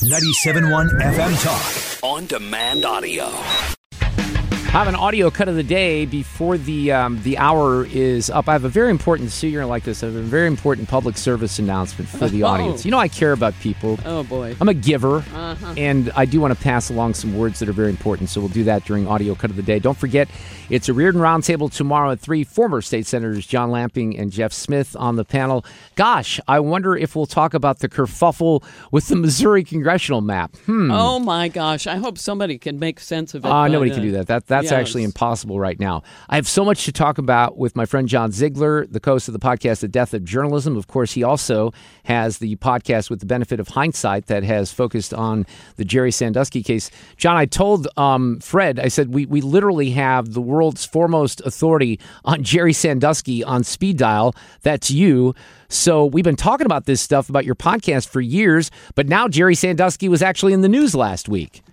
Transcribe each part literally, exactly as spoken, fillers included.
ninety-seven point one F M Talk. On demand audio. I have an audio cut of the day before the um, the hour is up. I have a very important, so you're going to like this, I have a very important public service announcement for the Oh. audience. You know I care about people. Oh, boy. I'm a giver, Uh-huh. and I do want to pass along some words that are very important, so we'll do that during audio cut of the day. Don't forget, it's a Reardon Roundtable tomorrow at three. Former state senators John Lamping and Jeff Smith on the panel. Gosh, I wonder if we'll talk about the kerfuffle with the Missouri congressional map. Hmm. Oh, my gosh. I hope somebody can make sense of it. Uh, but, nobody uh, can do that. That That's yes. actually impossible right now. I have so much to talk about with my friend John Ziegler, the host of the podcast, The Death of Journalism. Of course, he also has the podcast With the Benefit of Hindsight that has focused on the Jerry Sandusky case. John, I told um, Fred, I said, we, we literally have the world's foremost authority on Jerry Sandusky on speed dial. That's you. So we've been talking about this stuff, about your podcast for years, but now Jerry Sandusky was actually in the news last week.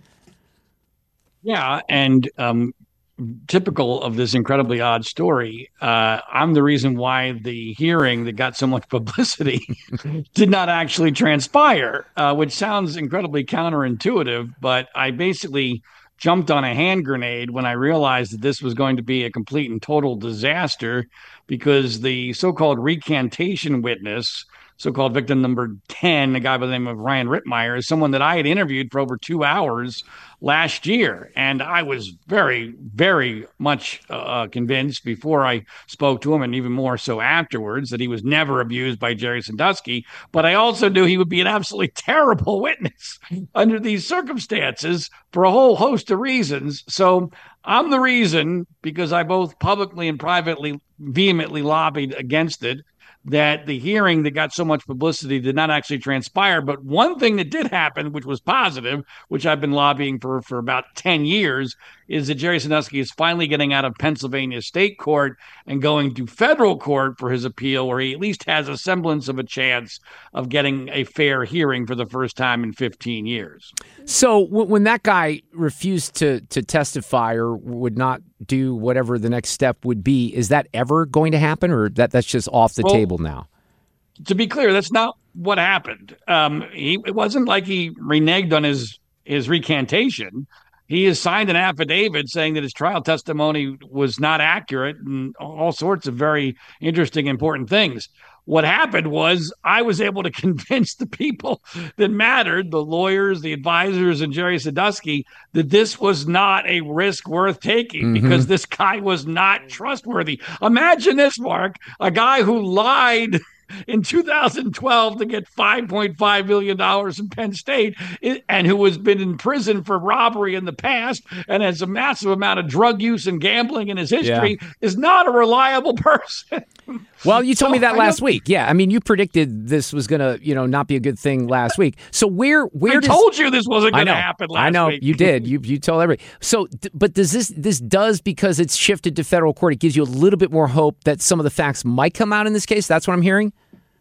Yeah, and um, typical of this incredibly odd story, uh, I'm the reason why the hearing that got so much publicity did not actually transpire, uh, which sounds incredibly counterintuitive, but I basically jumped on a hand grenade when I realized that this was going to be a complete and total disaster because the so-called recantation witness, so-called victim number ten, a guy by the name of Ryan Rittmeyer, is someone that I had interviewed for over two hours last year. And I was very, very much uh, convinced before I spoke to him, and even more so afterwards, that he was never abused by Jerry Sandusky. But I also knew he would be an absolutely terrible witness under these circumstances for a whole host of reasons. So I'm the reason, because I both publicly and privately vehemently lobbied against it, that the hearing that got so much publicity did not actually transpire. But one thing that did happen, which was positive, which I've been lobbying for for about ten years, is that Jerry Sandusky is finally getting out of Pennsylvania state court and going to federal court for his appeal, where he at least has a semblance of a chance of getting a fair hearing for the first time in fifteen years. So w- when that guy refused to to testify or would not do whatever the next step would be, is that ever going to happen, or that that's just off the Well, table now? To be clear, that's not what happened. Um, he, it wasn't like he reneged on his his recantation. He has signed an affidavit saying that his trial testimony was not accurate and all sorts of very interesting, important things. What happened was I was able to convince the people that mattered, the lawyers, the advisors, and Jerry Sandusky, that this was not a risk worth taking Mm-hmm. because this guy was not trustworthy. Imagine this, Mark, a guy who lied in two thousand twelve to get five point five million dollars in Penn State, and who has been in prison for robbery in the past and has a massive amount of drug use and gambling in his history, yeah. is not a reliable person. Well, you told So me that I last don't- week. Yeah, I mean, you predicted this was going to, you know, not be a good thing last week. So where, where I does, told you this wasn't I going to know, happen last I know week. you did. You you told everybody. So, d- but does this this does because it's shifted to federal court? It gives you a little bit more hope that some of the facts might come out in this case. That's what I'm hearing.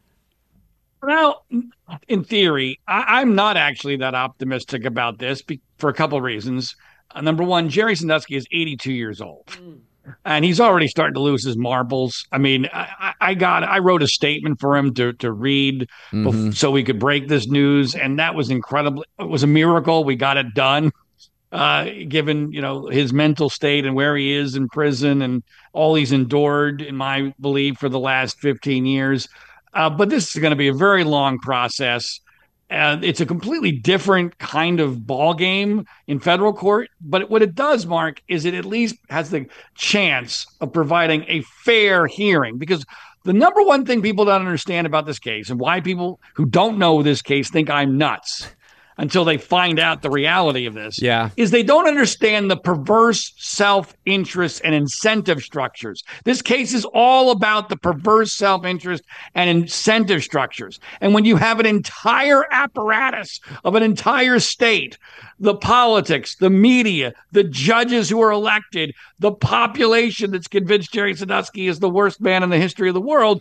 Well, in theory, I, I'm not actually that optimistic about this be, for a couple of reasons. Uh, number one, Jerry Sandusky is eighty-two years old, mm. and he's already starting to lose his marbles. I mean, I, I got, I wrote a statement for him to to read Mm-hmm. bef- so we could break this news, and that was incredible. It was a miracle. We got it done, uh, given you know his mental state and where he is in prison and all he's endured, in my belief, for the last fifteen years. Uh, but this is going to be a very long process. And it's a completely different kind of ball game in federal court. But what it does, Mark, is it at least has the chance of providing a fair hearing. Because the number one thing people don't understand about this case, and why people who don't know this case think I'm nuts until they find out the reality of this, Yeah. is they don't understand the perverse self-interest and incentive structures. This case is all about the perverse self-interest and incentive structures. And when you have an entire apparatus of an entire state, the politics, the media, the judges who are elected, the population that's convinced Jerry Sandusky is the worst man in the history of the world,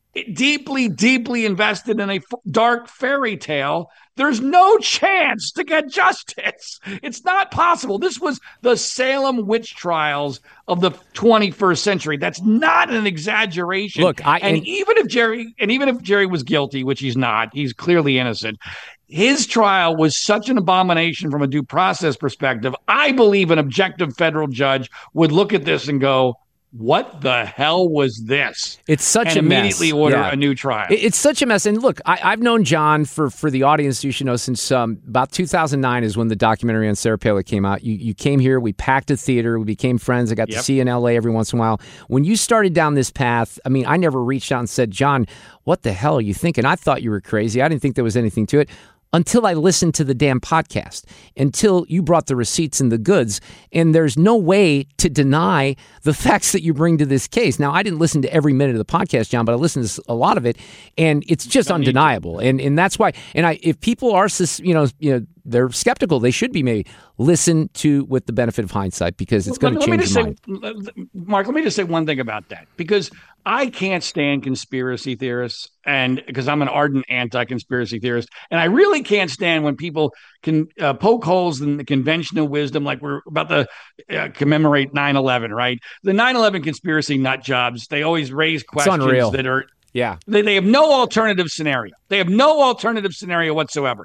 deeply, deeply invested in a f- dark fairy tale, there's no chance to get justice. It's not possible. This was the Salem witch trials of the twenty-first century. That's not an exaggeration. Look, I and, and even if Jerry and even if Jerry was guilty, which he's not, he's clearly innocent. His trial was such an abomination from a due process perspective. I believe an objective federal judge would look at this and go, what the hell was this? It's such and a mess. Immediately order Yeah. a new trial. It's such a mess. And look, I, I've known John for, for the audience, you should know, since um, about two thousand nine is when the documentary on Sarah Palin came out. You you came here, we packed a theater, we became friends. I got Yep. to see you in L A every once in a while. When you started down this path, I mean, I never reached out and said, John, what the hell are you thinking? I thought you were crazy. I didn't think there was anything to it. Until I listened to the damn podcast, until you brought the receipts and the goods, and there's no way to deny the facts that you bring to this case. Now, I didn't listen to every minute of the podcast, John, but I listened to a lot of it, and it's just Don't need undeniable. And and that's why. And I, if people are, sus- you know, you know, they're skeptical, they should be maybe listen to with the benefit of hindsight because it's going to Let me change just your say, mind. Mark, let me just say one thing about that, because I can't stand conspiracy theorists, and because I'm an ardent anti-conspiracy theorist, and I really can't stand when people can uh, poke holes in the conventional wisdom, like we're about to uh, commemorate nine eleven, right? The nine eleven conspiracy nut jobs, they always raise questions unreal. that are, Yeah. they, they have no alternative scenario. They have no alternative scenario whatsoever.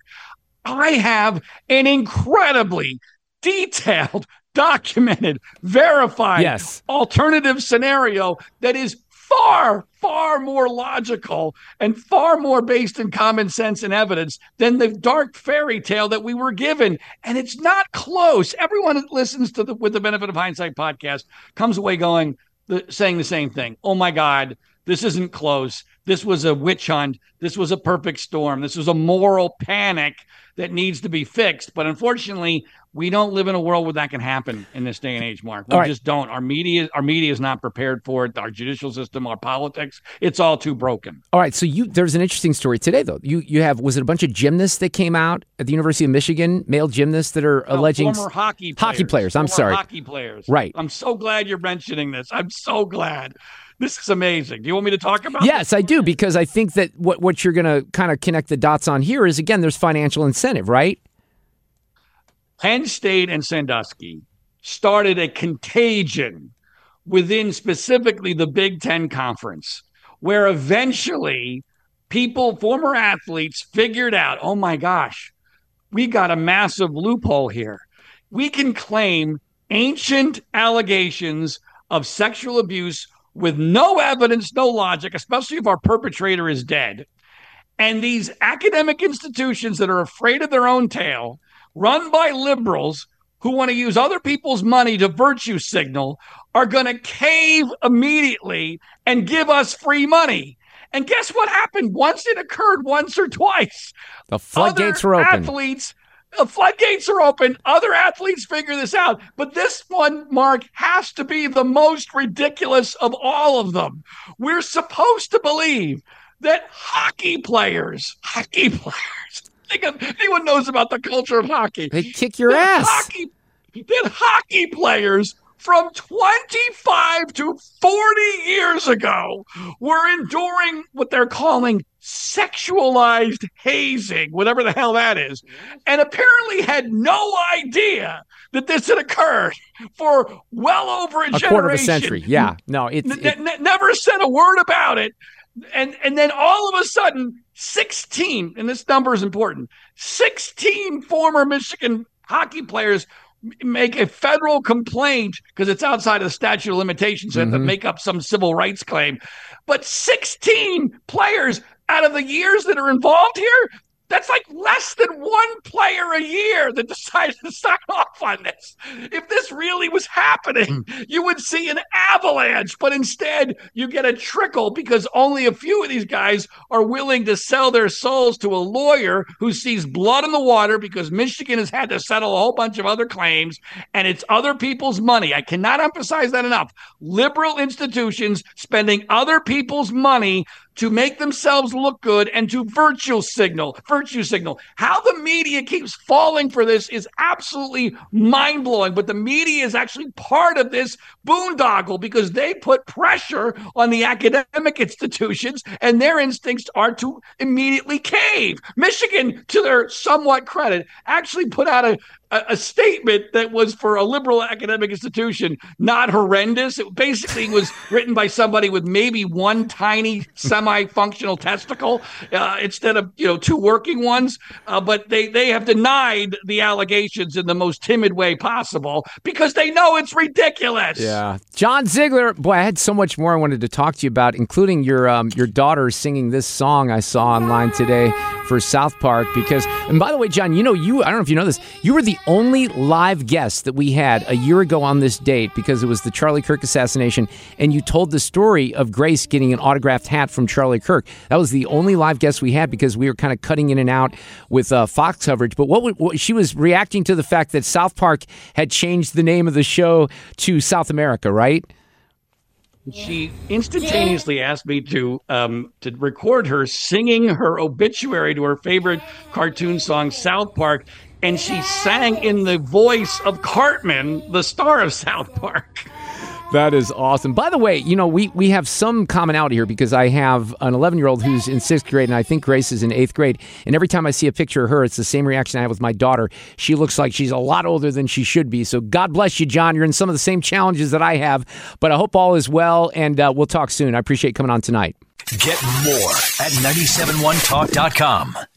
I have an incredibly detailed, documented, verified Yes. alternative scenario that is far, far more logical and far more based in common sense and evidence than the dark fairy tale that we were given. And it's not close. Everyone that listens to the With the Benefit of Hindsight podcast comes away going, the, saying the same thing. Oh my God, this isn't close. This was a witch hunt. This was a perfect storm. This was a moral panic that needs to be fixed. But unfortunately, we don't live in a world where that can happen in this day and age, Mark. We All right. just don't. Our media, our media is not prepared for it. Our judicial system, our politics, it's all too broken. All right, so you there's an interesting story today, though. You you have, was it a bunch of gymnasts that came out at the University of Michigan, male gymnasts that are No, alleging former hockey players, hockey players. I'm former sorry, hockey players. Right. I'm so glad you're mentioning this. I'm so glad. This is amazing. Do you want me to talk about? Yes, I do, because I think that what what you're going to kind of connect the dots on here is, again, there's financial incentive, right? Penn State and Sandusky started a contagion within specifically the Big Ten Conference, where eventually people, former athletes, figured out, oh my gosh, we got a massive loophole here. We can claim ancient allegations of sexual abuse with no evidence, no logic, especially if our perpetrator is dead. And these academic institutions that are afraid of their own tail, run by liberals who want to use other people's money to virtue signal, are going to cave immediately and give us free money. And guess what happened? Once it occurred, once or twice, The floodgates other were open. Athletes, the floodgates are open. Other athletes figure this out. But this one, Mark, has to be the most ridiculous of all of them. We're supposed to believe that hockey players, hockey players, think of, anyone knows about the culture of hockey. They kick your that ass. Hockey, that hockey players from twenty-five to forty years ago were enduring what they're calling sexualized hazing, whatever the hell that is, and apparently had no idea that this had occurred for well over a, A generation. quarter of a century. Yeah. No, it's N- it, n- never said a word about it. And and then all of a sudden, sixteen, and this number is important, sixteen former Michigan hockey players make a federal complaint because it's outside of the statute of limitations, so they have to Mhm. make up some civil rights claim. But sixteen players out of the years that are involved here, that's like less than one player a year that decided to sign off on this. If this really was happening, you would see an avalanche, but instead you get a trickle because only a few of these guys are willing to sell their souls to a lawyer who sees blood in the water because Michigan has had to settle a whole bunch of other claims and it's other people's money. I cannot emphasize that enough. Liberal institutions spending other people's money to make themselves look good and to virtue signal, virtue signal. How the media keeps falling for this is absolutely mind-blowing, but the media is actually part of this boondoggle because they put pressure on the academic institutions and their instincts are to immediately cave. Michigan, to their somewhat credit, actually put out a a statement that was for a liberal academic institution, not horrendous. It basically was written by somebody with maybe one tiny semi-functional testicle uh, instead of, you know, two working ones. Uh, but they, they have denied the allegations in the most timid way possible because they know it's ridiculous. Yeah. John Ziegler, boy, I had so much more I wanted to talk to you about, including your um, your daughter singing this song I saw online today for South Park. Because, and by the way, John, you know, you, I don't know if you know this, you were the only live guest that we had a year ago on this date because it was the Charlie Kirk assassination, and you told the story of Grace getting an autographed hat from Charlie Kirk. That was the only live guest we had because we were kind of cutting in and out with uh, Fox coverage. But what, what she was reacting to the fact that South Park had changed the name of the show to South America, right? She instantaneously asked me to um, to record her singing her obituary to her favorite cartoon song, South Park, and she sang in the voice of Cartman, the star of South Park. That is awesome. By the way, you know, we, we have some commonality here because I have an eleven-year-old who's in sixth grade, and I think Grace is in eighth grade. And every time I see a picture of her, it's the same reaction I have with my daughter. She looks like she's a lot older than she should be. So God bless you, John. You're in some of the same challenges that I have. But I hope all is well, and uh, we'll talk soon. I appreciate coming on tonight. Get more at nine seven one talk dot com.